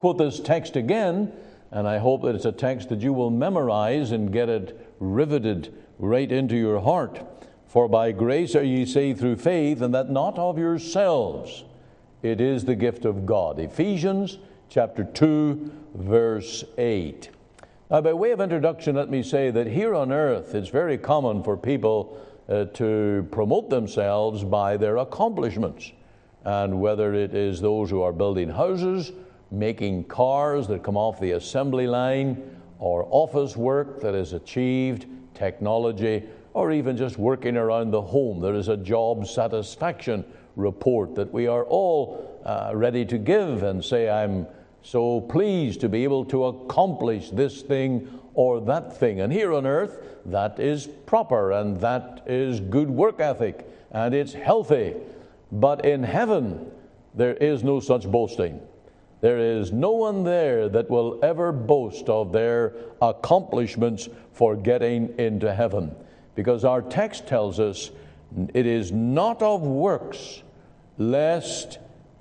Quote this text again, and I hope that it's a text that you will memorize and get it riveted right into your heart. For by grace are ye saved through faith, and that not of yourselves. It is the gift of God. Ephesians chapter 2, verse 8. Now, by way of introduction, let me say that here on earth, it's very common for people to promote themselves by their accomplishments. And whether it is those who are building houses, making cars that come off the assembly line, or office work that is achieved, technology, or even just working around the home. There is a job satisfaction report that we are all ready to give and say, I'm so pleased to be able to accomplish this thing or that thing. And here on earth, that is proper and that is good work ethic and it's healthy. But in heaven, there is no such boasting. There is no one there that will ever boast of their accomplishments for getting into heaven. Because our text tells us it is not of works, lest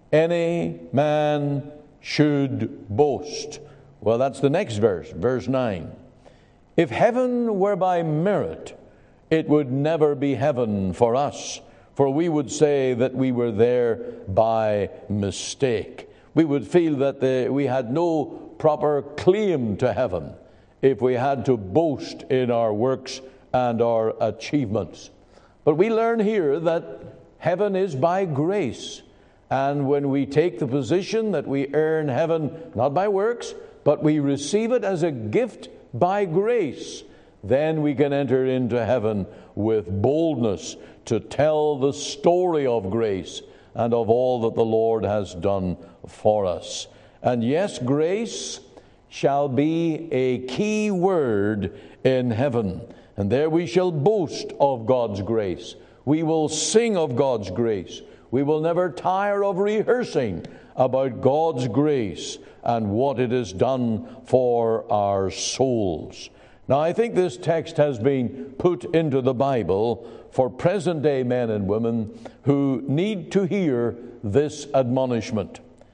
any man should boast. Well, that's the next verse, verse 9. If heaven were by merit, it would never be heaven for us, for we would say that we were there by mistake. We would feel that we had no proper claim to heaven if we had to boast in our works and our achievements. But we learn here that heaven is by grace. And when we take the position that we earn heaven not by works, but we receive it as a gift by grace, then we can enter into heaven with boldness to tell the story of grace and of all that the Lord has done for us. And yes, grace shall be a key word in heaven. And there we shall boast of God's grace. We will sing of God's grace. We will never tire of rehearsing about God's grace and what it has done for our souls. Now, I think this text has been put into the Bible for present-day men and women who need to hear this admonishment.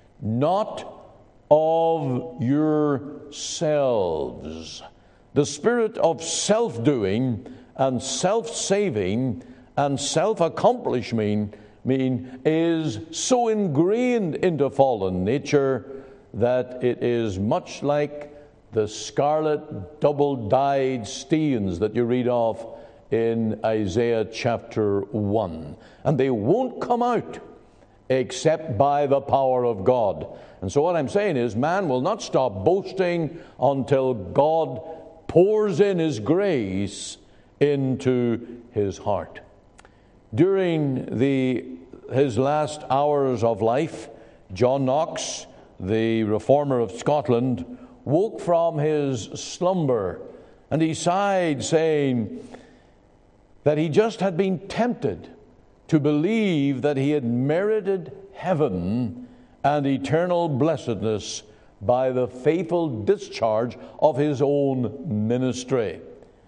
Not of yourselves. The spirit of self-doing and self-saving and self-accomplishment is so ingrained into fallen nature that it is much like the scarlet double-dyed stains that you read of in Isaiah chapter 1. And they won't come out except by the power of God. And so what I'm saying is, man will not stop boasting until God pours in His grace into his heart. During his last hours of life, John Knox, the reformer of Scotland, woke from his slumber, and he sighed, saying that he just had been tempted to believe that he had merited heaven and eternal blessedness by the faithful discharge of his own ministry.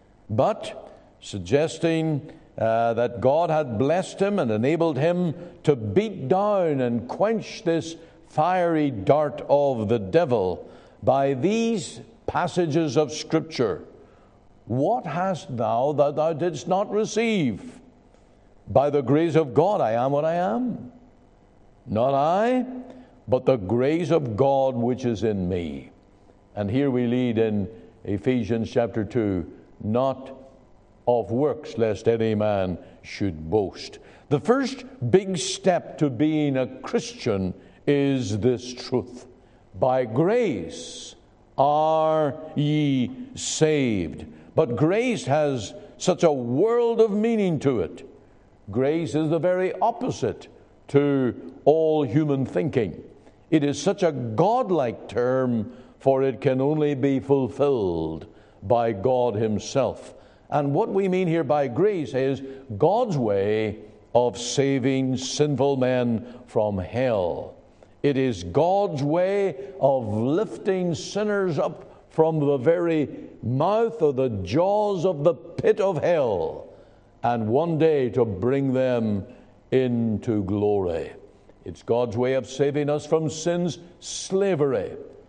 But suggesting that God had blessed him and enabled him to beat down and quench this fiery dart of the devil by these passages of Scripture. What hast thou that thou didst not receive? By the grace of God I am what I am. Not I, but the grace of God which is in me. And here we lead in Ephesians chapter 2, not of works, lest any man should boast. The first big step to being a Christian is this truth. By grace are ye saved. But grace has such a world of meaning to it. Grace is the very opposite to all human thinking. It is such a godlike term, for it can only be fulfilled by God Himself. And what we mean here by grace is God's way of saving sinful men from hell. It is God's way of lifting sinners up from the very mouth or the jaws of the pit of hell, and one day to bring them into glory. It's God's way of saving us from sin's slavery.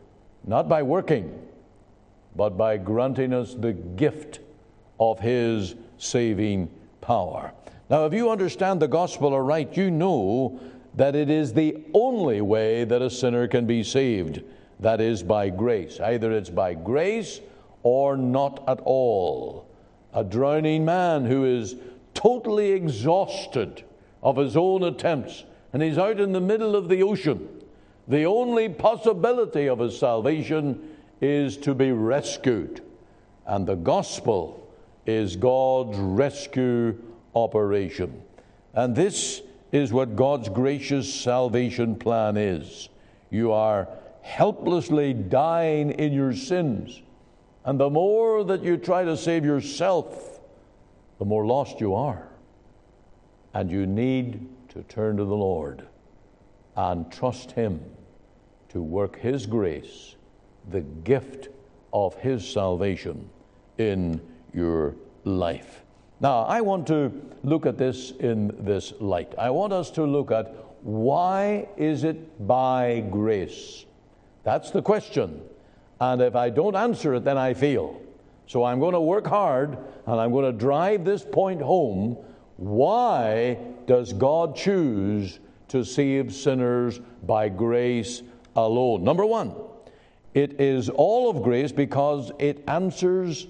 not by working, but by granting us the gift of His saving power. Now, if you understand the gospel aright, you know that it is the only way that a sinner can be saved. That is by grace. Either it's by grace or not at all. A drowning man who is totally exhausted of his own attempts, and he's out in the middle of the ocean. The only possibility of his salvation is to be rescued. And the gospel is God's rescue operation. And this is what God's gracious salvation plan is. You are helplessly dying in your sins. And the more that you try to save yourself, the more lost you are. And you need to turn to the Lord and trust Him to work His grace, the gift of His salvation in your life. Now, I want to look at this in this light. I want us to look at, why is it by grace? That's the question. And if I don't answer it, then I fail. So I'm going to work hard, and I'm going to drive this point home. Why does God choose to save sinners by grace alone? Number one, it is all of grace because it answers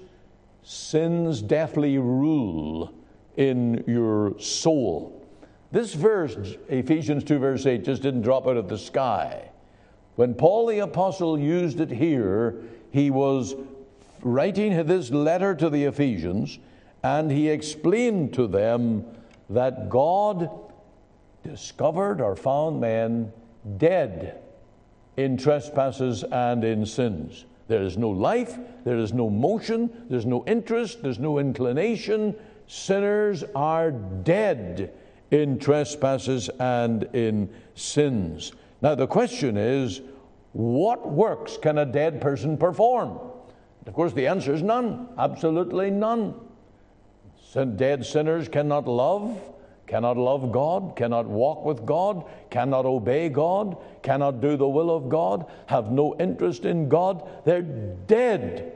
sin's deathly rule in your soul. This verse, Ephesians 2 verse 8, just didn't drop out of the sky. When Paul the Apostle used it here, he was writing this letter to the Ephesians, and he explained to them that God discovered or found men dead in trespasses and in sins. There is no life, there is no motion, there's no interest, there's no inclination. Sinners are dead in trespasses and in sins. Now the question is, what works can a dead person perform? Of course, the answer is none. Absolutely none. Dead sinners cannot love God, cannot walk with God, cannot obey God, cannot do the will of God, have no interest in God. They're dead,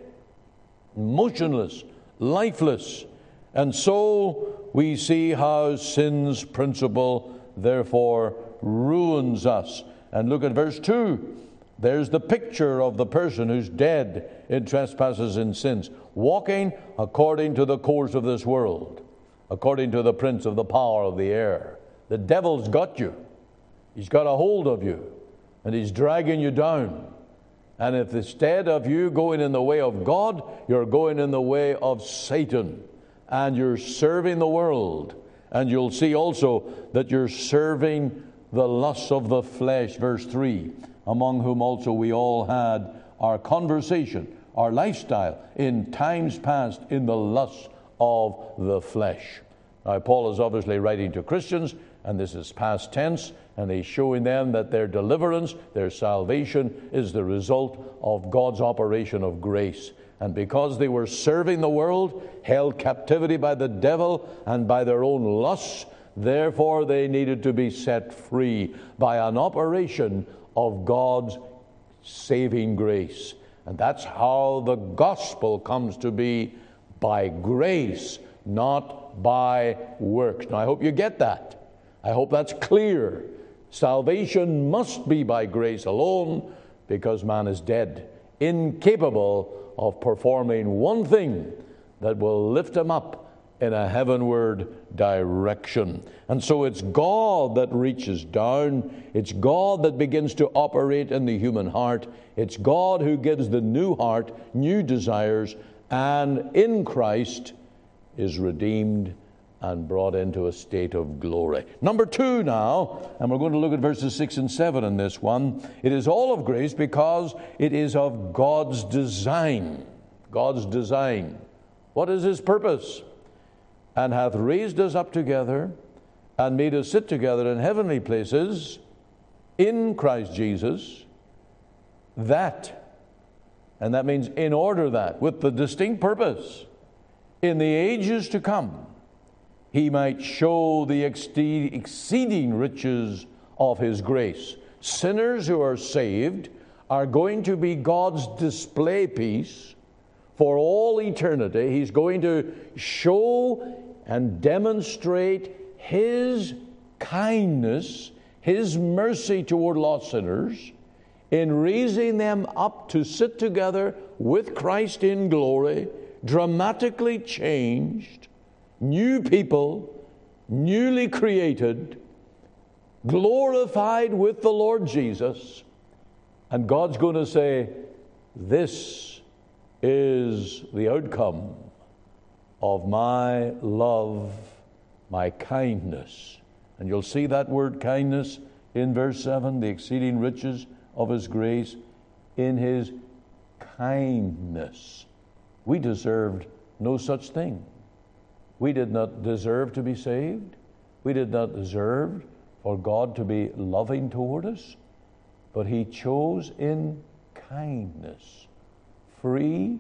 motionless, lifeless. And so we see how sin's principle therefore ruins us. And look at verse 2. There's the picture of the person who's dead in trespasses and sins, walking according to the course of this world, according to the prince of the power of the air. The devil's got you. He's got a hold of you, and he's dragging you down. And if instead of you going in the way of God, you're going in the way of Satan, and you're serving the world. And you'll see also that you're serving the lusts of the flesh, verse 3, among whom also we all had our conversation, our lifestyle in times past in the lusts of the flesh. Now, Paul is obviously writing to Christians, and this is past tense, and he's showing them that their deliverance, their salvation, is the result of God's operation of grace. And because they were serving the world, held captivity by the devil and by their own lusts, therefore they needed to be set free by an operation of God's saving grace. And that's how the gospel comes to be, by grace, not by works. Now, I hope you get that. I hope that's clear. Salvation must be by grace alone, because man is dead, incapable of performing one thing that will lift him up in a heavenward direction. And so it's God that reaches down. It's God that begins to operate in the human heart. It's God who gives the new heart, new desires, and in Christ is redeemed and brought into a state of glory. Number 2 now, and we're going to look at verses 6 and 7 in this one. It is all of grace because it is of God's design. God's design. What is His purpose? And hath raised us up together and made us sit together in heavenly places in Christ Jesus, that, and that means in order that, with the distinct purpose, in the ages to come, He might show the exceeding riches of His grace. Sinners who are saved are going to be God's display piece for all eternity. He's going to show and demonstrate His kindness, His mercy toward lost sinners, in raising them up to sit together with Christ in glory, dramatically changed, new people, newly created, glorified with the Lord Jesus. And God's going to say, this is the outcome of my love, my kindness. And you'll see that word kindness in verse 7, the exceeding riches of His grace in His kindness. We deserved no such thing. We did not deserve to be saved. We did not deserve for God to be loving toward us. But He chose in kindness, free,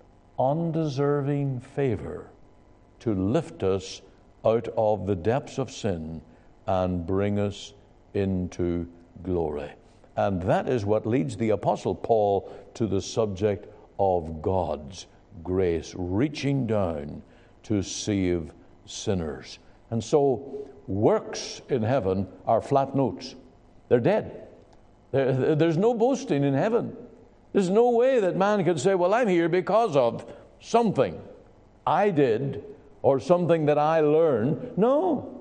undeserving favor, to lift us out of the depths of sin and bring us into glory. And that is what leads the Apostle Paul to the subject of God's grace, reaching down to save sinners. And so works in heaven are flat notes. They're dead. There's no boasting in heaven. There's no way that man can say, well, I'm here because of something I did or something that I learned. No.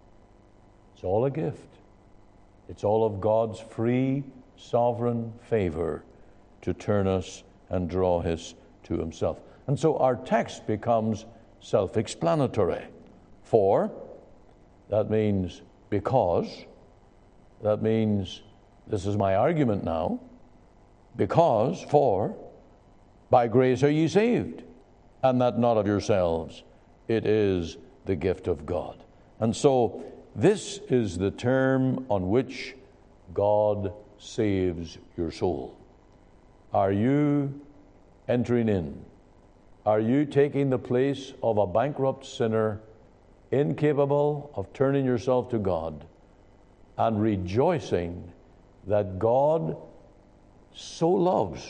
It's all a gift. It's all of God's free, sovereign favor to turn us and draw us to Himself. And so our text becomes self-explanatory. For, that means because, that means this is my argument now, because, for, by grace are ye saved, and that not of yourselves. It is the gift of God. And so this is the term on which God saves your soul. Are you entering in? Are you taking the place of a bankrupt sinner, incapable of turning yourself to God, and rejoicing that God so loves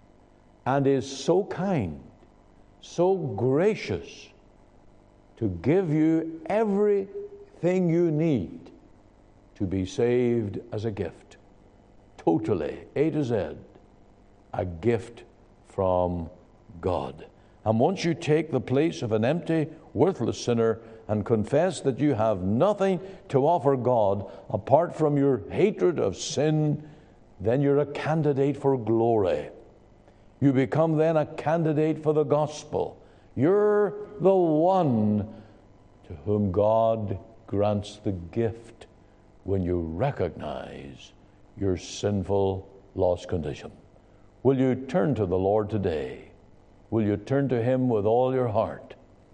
and is so kind, so gracious to give you everything you need to be saved as a gift? Totally, A to Z, a gift from God. And once you take the place of an empty, worthless sinner and confess that you have nothing to offer God apart from your hatred of sin, then you're a candidate for glory. You become then a candidate for the gospel. You're the one to whom God grants the gift when you recognize your sinful, lost condition. Will you turn to the Lord today? Will you turn to Him with all your heart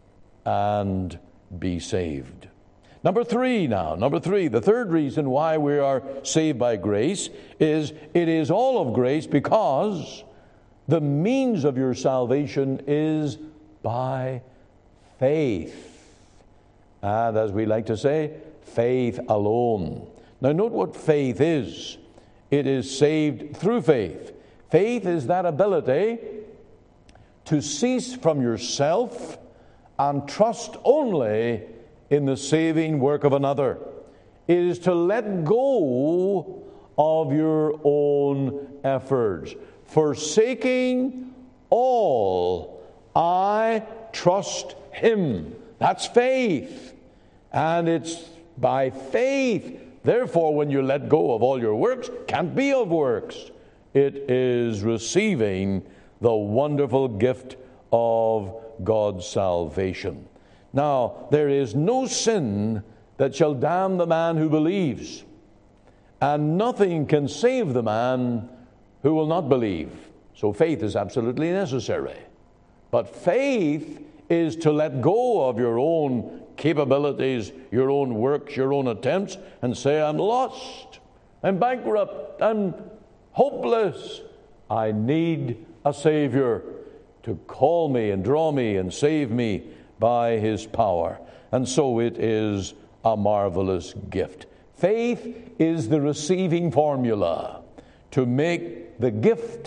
and be saved? Number three, the third reason why we are saved by grace is it is all of grace because the means of your salvation is by faith. And as we like to say, faith alone. Now note what faith is. It is saved through faith. Faith is that ability to cease from yourself and trust only in the saving work of another. It is to let go of your own efforts. Forsaking all, I trust Him. That's faith. And it's by faith. Therefore, when you let go of all your works, can't be of works. It is receiving the wonderful gift of God's salvation. Now, there is no sin that shall damn the man who believes, and nothing can save the man who will not believe. So faith is absolutely necessary. But faith is to let go of your own capabilities, your own works, your own attempts, and say, I'm lost, I'm bankrupt, I'm hopeless. I need a Savior to call me and draw me and save me by His power. And so it is a marvelous gift. Faith is the receiving formula to make the gift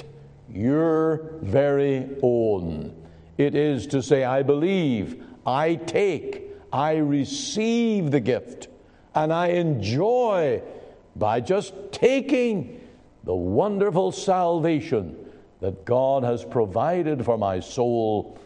your very own. It is to say, I believe, I take, I receive the gift, and I enjoy by just taking the wonderful salvation that God has provided for my soul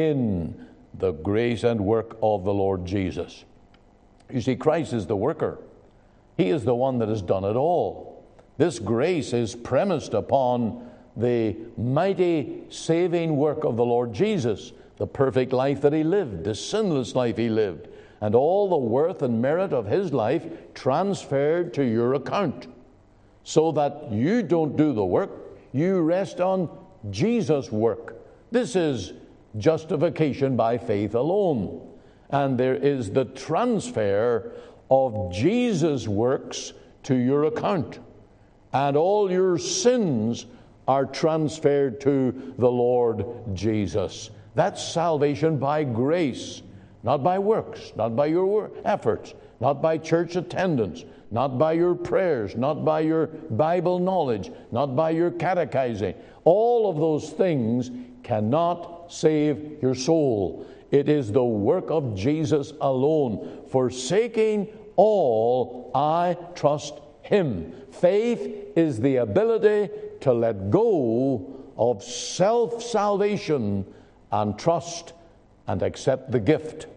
in the grace and work of the Lord Jesus. You see, Christ is the worker. He is the one that has done it all. This grace is premised upon the mighty saving work of the Lord Jesus, the perfect life that he lived, the sinless life he lived, and all the worth and merit of his life transferred to your account, so that you don't do the work, you rest on Jesus' work. This is justification by faith alone. And there is the transfer of Jesus' works to your account. And all your sins are transferred to the Lord Jesus. That's salvation by grace, not by works, not by your efforts, not by church attendance, not by your prayers, not by your Bible knowledge, not by your catechizing. All of those things cannot save your soul. It is the work of Jesus alone. Forsaking all, I trust him. Faith is the ability to let go of self-salvation and trust and accept the gift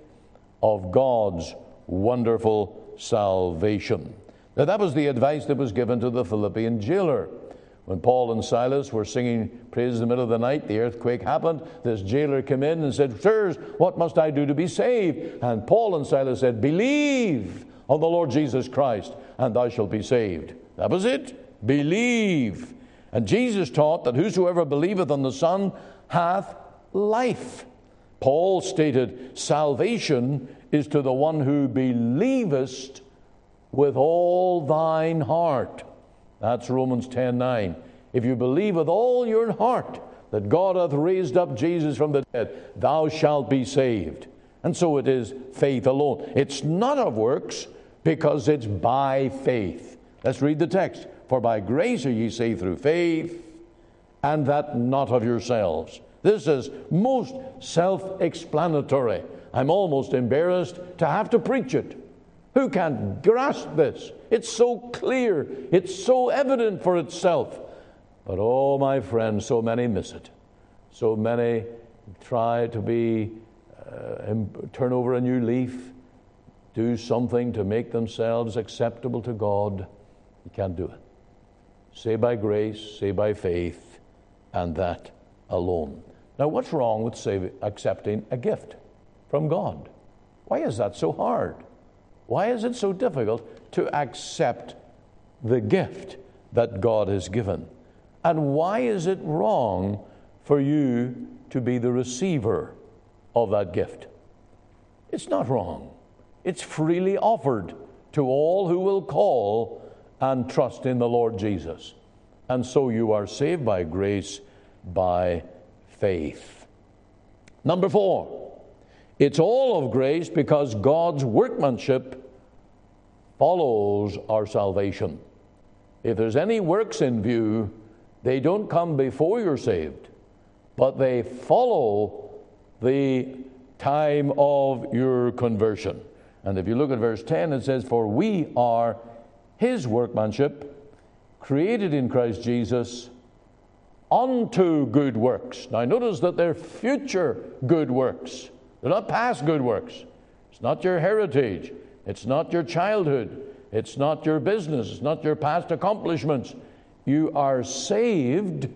of God's wonderful salvation. Now, that was the advice that was given to the Philippian jailer. When Paul and Silas were singing praise in the middle of the night, the earthquake happened. This jailer came in and said, "Sirs, what must I do to be saved?" And Paul and Silas said, "Believe on the Lord Jesus Christ, and thou shalt be saved." That was it. Believe. And Jesus taught that whosoever believeth on the Son hath life. Paul stated, salvation is to the one who believest with all thine heart. That's Romans 10:9. If you believe with all your heart that God hath raised up Jesus from the dead, thou shalt be saved. And so it is faith alone. It's not of works, because it's by faith. Let's read the text. For by grace are ye saved through faith, and that not of yourselves. This is most self-explanatory. I'm almost embarrassed to have to preach it. Who can grasp this? It's so clear. It's so evident for itself. But oh, my friends, so many miss it. So many try to turn over a new leaf, do something to make themselves acceptable to God. You can't do it. Say by grace, say by faith, and that alone. Now, what's wrong with accepting a gift from God? Why is that so hard? Why is it so difficult to accept the gift that God has given? And why is it wrong for you to be the receiver of that gift? It's not wrong. It's freely offered to all who will call and trust in the Lord Jesus. And so you are saved by grace, by faith. Number 4. It's all of grace because God's workmanship follows our salvation. If there's any works in view, they don't come before you're saved, but they follow the time of your conversion. And if you look at verse 10, it says, "For we are his workmanship, created in Christ Jesus, unto good works." Now notice that they're future good works. They're not past good works. It's not your heritage. It's not your childhood. It's not your business. It's not your past accomplishments. You are saved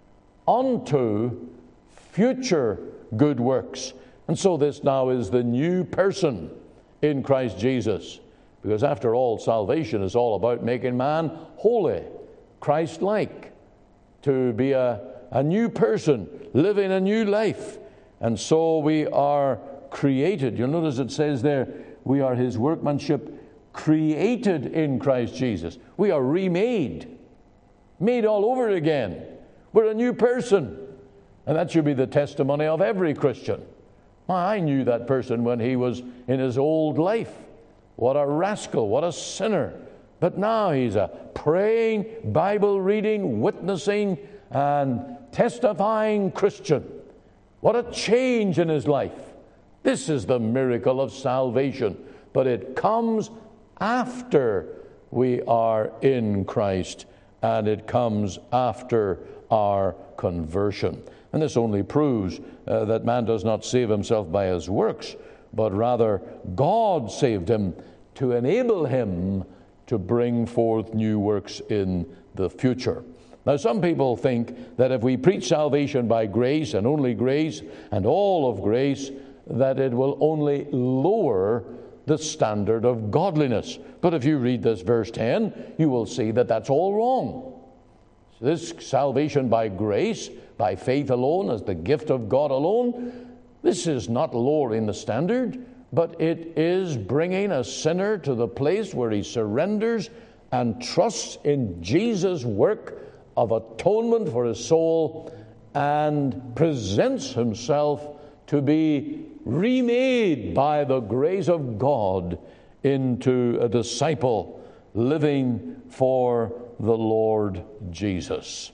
unto future good works. And so this now is the new person in Christ Jesus. Because after all, salvation is all about making man holy, Christ-like, to be a new person, living a new life. And so we are created. You'll notice it says there, we are his workmanship, created in Christ Jesus. We are remade, made all over again. We're a new person. And that should be the testimony of every Christian. I knew that person when he was in his old life. What a rascal, what a sinner. But now he's a praying, Bible-reading, witnessing, and testifying Christian. What a change in his life. This is the miracle of salvation. But it comes after we are in Christ, and it comes after our conversion. And this only proves that man does not save himself by his works, but rather God saved him to enable him to bring forth new works in the future. Now, some people think that if we preach salvation by grace and only grace and all of grace, that it will only lower the standard of godliness. But if you read this verse 10, you will see that that's all wrong. So this salvation by grace, by faith alone, as the gift of God alone, this is not lowering the standard, but it is bringing a sinner to the place where he surrenders and trusts in Jesus' work of atonement for his soul and presents himself to be remade by the grace of God into a disciple living for the Lord Jesus.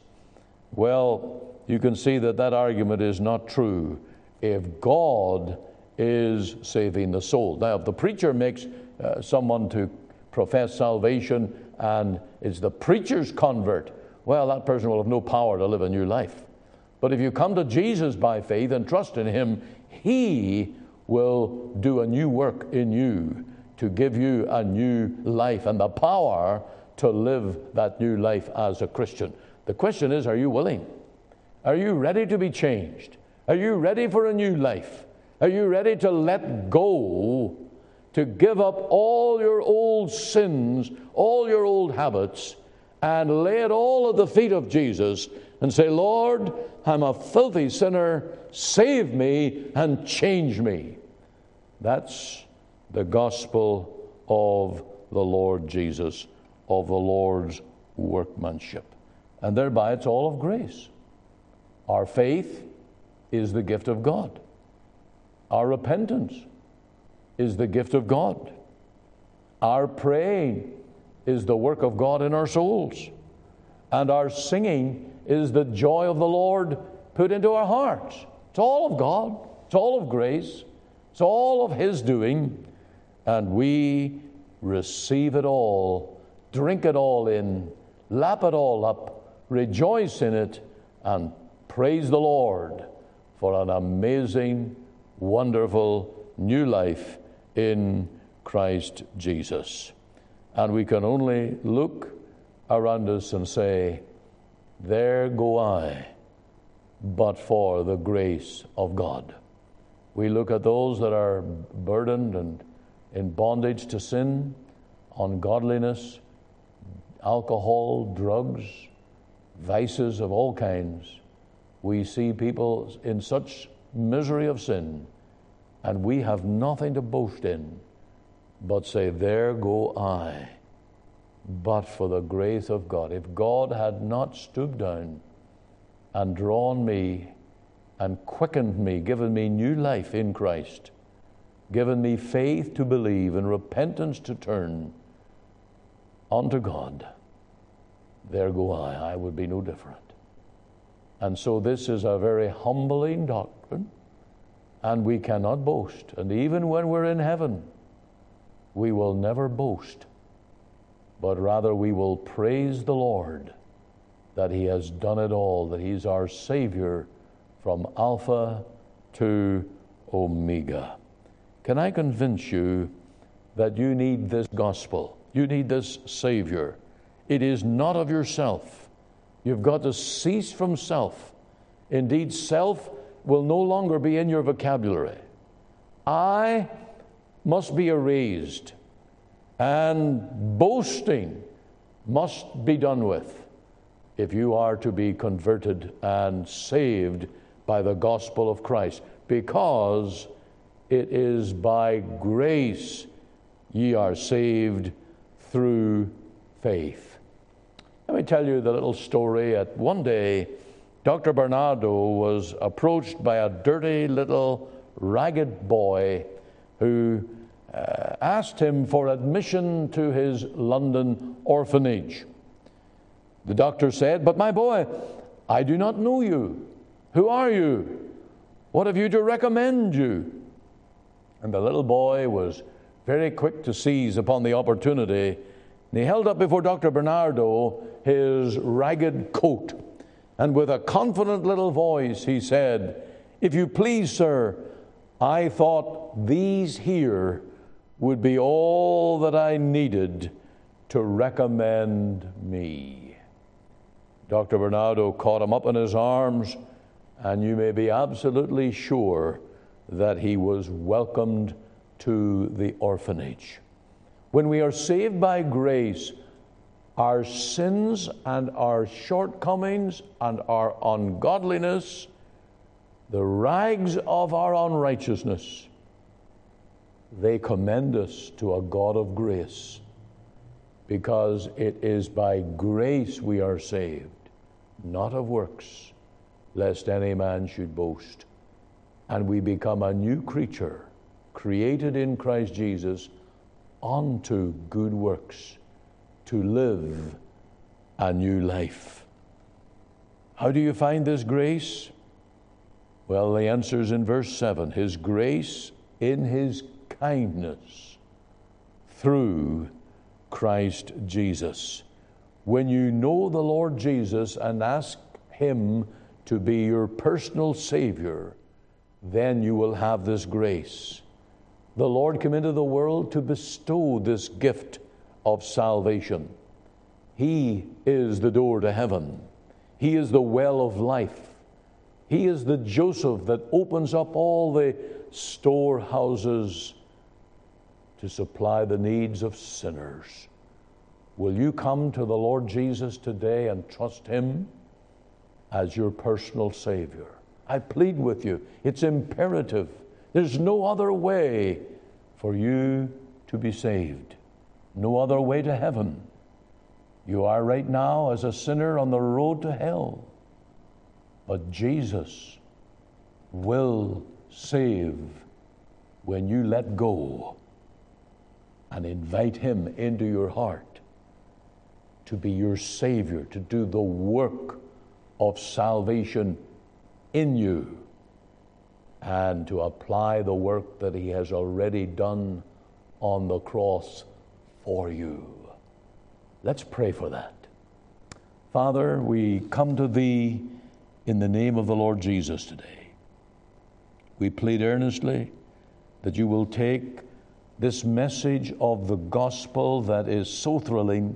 Well, you can see that that argument is not true if God is saving the soul. Now, if the preacher makes someone to profess salvation and it's the preacher's convert, well, that person will have no power to live a new life. But if you come to Jesus by faith and trust in him, he will do a new work in you to give you a new life and the power to live that new life as a Christian. The question is, are you willing? Are you ready to be changed? Are you ready for a new life? Are you ready to let go, to give up all your old sins, all your old habits, and lay it all at the feet of Jesus and say, Lord, I'm a filthy sinner, save me and change me. That's the gospel of the Lord Jesus, of the Lord's workmanship. And thereby it's all of grace. Our faith is the gift of God. Our repentance is the gift of God. Our praying is the work of God in our souls. And our singing is the joy of the Lord put into our hearts. It's all of God. It's all of grace. It's all of his doing. And we receive it all, drink it all in, lap it all up, rejoice in it, and praise the Lord for an amazing, wonderful new life in Christ Jesus. And we can only look around us and say, there go I, but for the grace of God. We look at those that are burdened and in bondage to sin, ungodliness, alcohol, drugs, vices of all kinds. We see people in such misery of sin, and we have nothing to boast in, but say, there go I, but for the grace of God. If God had not stooped down and drawn me and quickened me, given me new life in Christ, given me faith to believe and repentance to turn unto God, there go I would be no different. And so this is a very humbling doctrine, and we cannot boast. And even when we're in heaven, we will never boast, but rather we will praise the Lord that he has done it all, that he's our Savior from Alpha to Omega. Can I convince you that you need this gospel? You need this Savior. It is not of yourself. You've got to cease from self. Indeed, self will no longer be in your vocabulary. I must be erased, and boasting must be done with if you are to be converted and saved by the gospel of Christ, because it is by grace ye are saved through faith. Let me tell you the little story. At one day, Dr. Bernardo was approached by a dirty little ragged boy who asked him for admission to his London orphanage. The doctor said, "But my boy, I do not know you. Who are you? What have you to recommend you?" And the little boy was very quick to seize upon the opportunity. And he held up before Dr. Bernardo his ragged coat. And with a confident little voice, he said, "If you please, sir, I thought these here would be all that I needed to recommend me." Dr. Bernardo caught him up in his arms, and you may be absolutely sure that he was welcomed to the orphanage. When we are saved by grace, our sins and our shortcomings and our ungodliness, the rags of our unrighteousness, they commend us to a God of grace, because it is by grace we are saved, not of works, lest any man should boast. And we become a new creature, created in Christ Jesus unto good works, to live a new life. How do you find this grace? Well, the answer is in verse 7. His grace in his kindness through Christ Jesus. When you know the Lord Jesus and ask him to be your personal Savior, then you will have this grace. The Lord came into the world to bestow this gift of salvation. He is the door to heaven. He is the well of life. He is the Joseph that opens up all the storehouses to supply the needs of sinners. Will you come to the Lord Jesus today and trust him as your personal Savior? I plead with you, it's imperative. There's no other way for you to be saved. No other way to heaven. You are right now as a sinner on the road to hell. But Jesus will save when you let go and invite him into your heart to be your Savior, to do the work of salvation in you, and to apply the work that he has already done on the cross for you. Let's pray for that. Father, we come to thee in the name of the Lord Jesus today. We plead earnestly that you will take this message of the gospel that is so thrilling,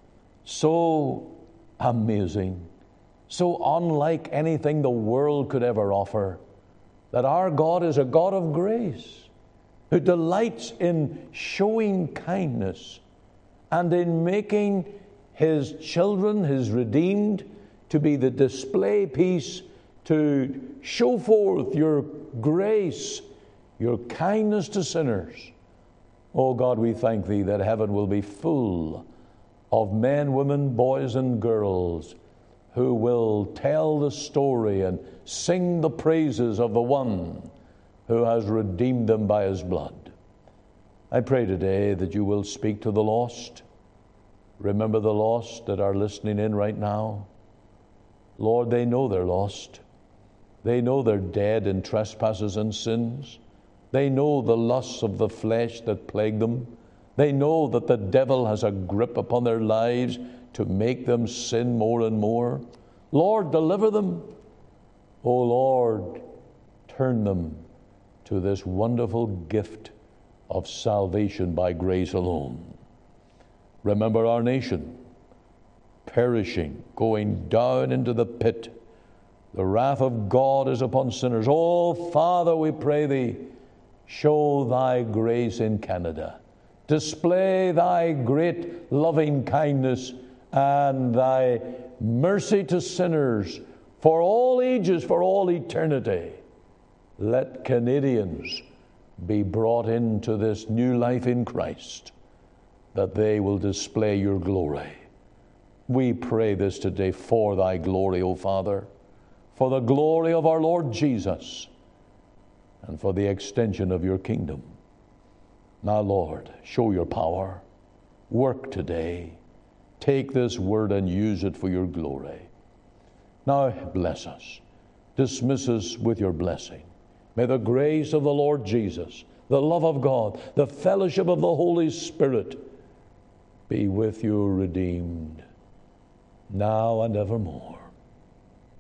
so amazing, so unlike anything the world could ever offer, that our God is a God of grace, who delights in showing kindness and in making his children, his redeemed, to be the display piece to show forth your grace, your kindness to sinners. Oh God, we thank thee that heaven will be full of men, women, boys, and girls who will tell the story and sing the praises of the one who has redeemed them by his blood. I pray today that you will speak to the lost. Remember the lost that are listening in right now. Lord, they know they're lost. They know they're dead in trespasses and sins. They know the lusts of the flesh that plague them. They know that the devil has a grip upon their lives to make them sin more and more. Lord, deliver them. Oh Lord, turn them to this wonderful gift of salvation by grace alone. Remember our nation, perishing, going down into the pit. The wrath of God is upon sinners. Oh Father, we pray thee, show thy grace in Canada. Display thy great loving kindness and thy mercy to sinners for all ages, for all eternity. Let Canadians be brought into this new life in Christ, that they will display your glory. We pray this today for thy glory, O Father, for the glory of our Lord Jesus, and for the extension of your kingdom. Now, Lord, show your power. Work today. Take this word and use it for your glory. Now, bless us. Dismiss us with your blessing. May the grace of the Lord Jesus, the love of God, the fellowship of the Holy Spirit be with you, redeemed, now and evermore.